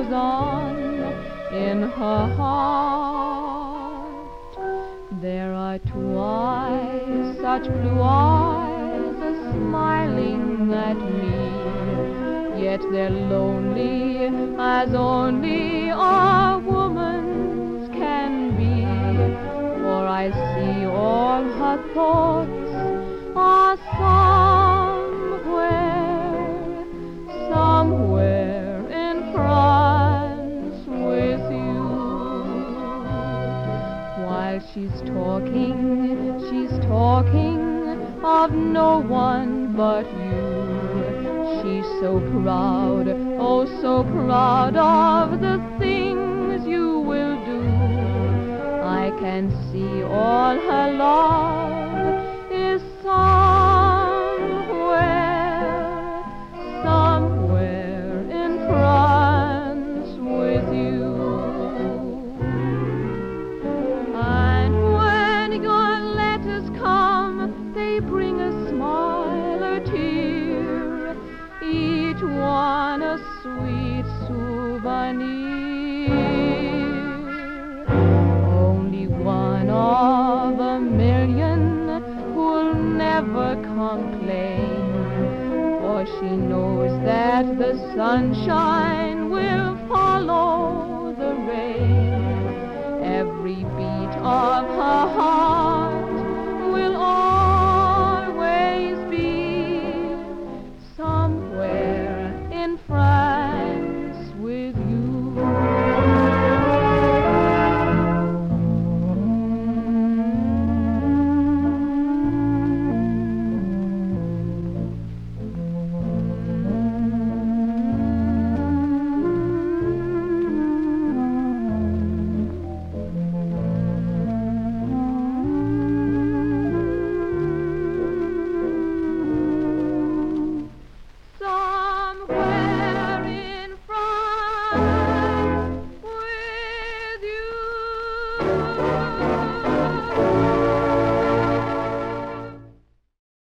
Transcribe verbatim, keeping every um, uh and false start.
goes on in her heart. There are two eyes, such blue eyes, a-smiling at me, yet they're lonely as only a woman's can be. For I see all her thoughts are somewhere, somewhere in France with you. While she's talking, she's talking of no one but you. She's so proud, oh so proud of the things you will do. I can see all her love is somewhere, somewhere in France with you. And when your letters come, they bring a smile, a tear, each one a sweet souvenir. Only one of a million who'll never complain, for she knows that the sunshine will